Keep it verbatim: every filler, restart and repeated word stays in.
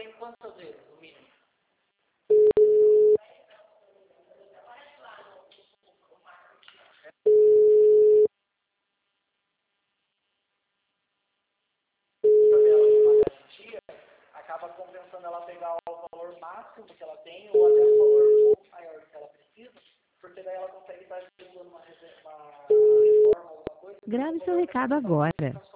tem quantas vezes, no mínimo? Acaba compensando ela pegar o valor máximo que ela tem ou até um valor um pouco maior que ela precisa, porque daí ela consegue estar estudando uma, uma reforma, alguma coisa. Grave seu recado agora.